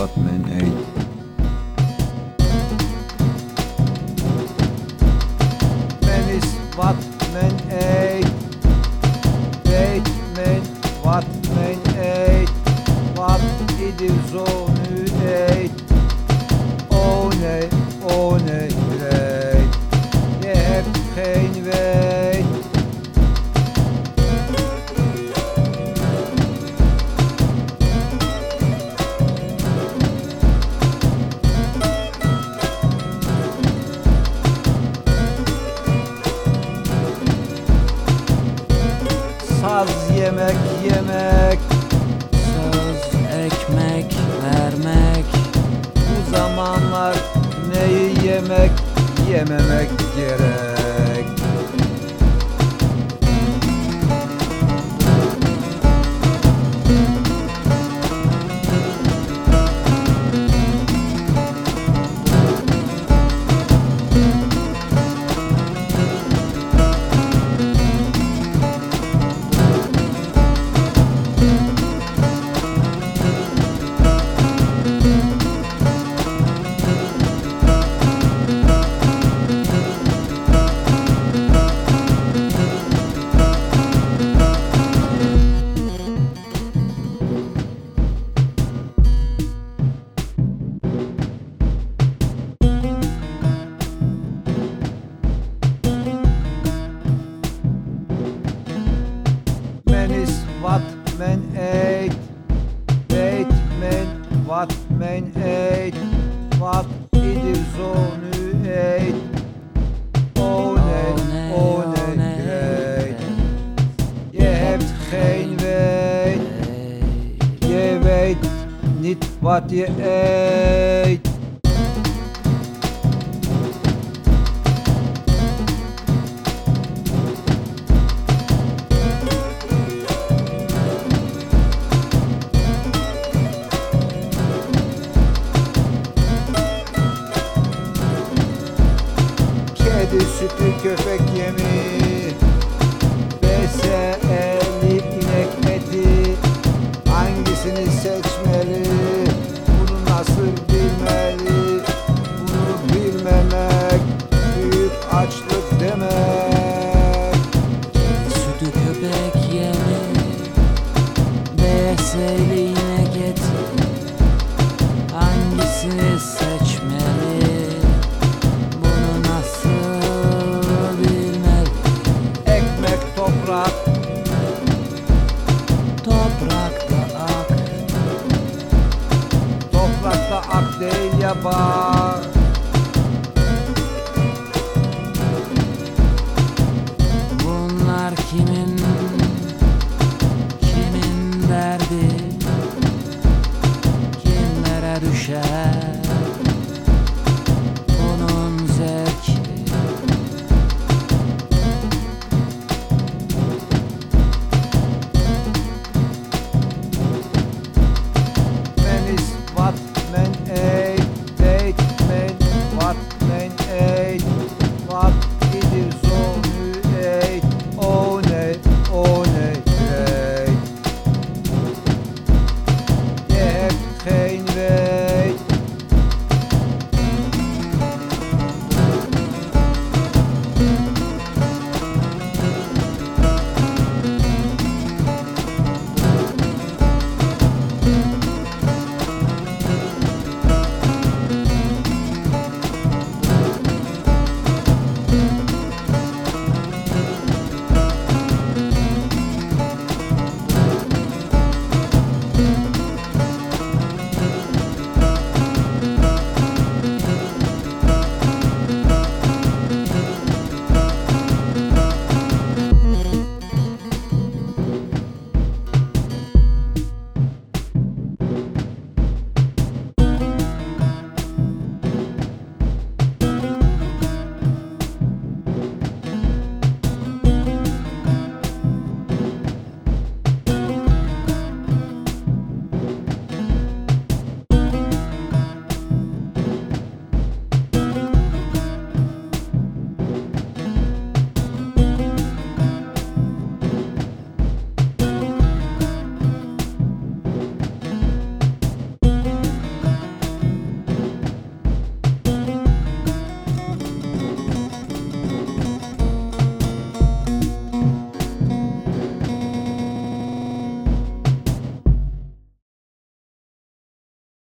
what men ate. Man is what men ate. Wait, man, what men ate. What it is on who ate. Oh nee, great. Je hebt geen weet. Saz yemek, Söz ekmek vermek. bu zamanlar neyi yememek gerek. Man is what men ate. Wait, man, what men ate. What it is on who ate. Oh nee, great. Je hebt geen weet. Je weet niet wat je eet. Kedi sütü, köpek yemi, BSE'li inek eti. Hangisini seçmeli? Bunu nasıl bilmeli? Bunu bilmemek büyük açlık demek. Sütü köpek yemi. BS'li inek eti. Hangisini seçmeli? Bunu nasıl bilmeli? Ekmek toprak, Toprakta ak. toprakta ak değil ya bak.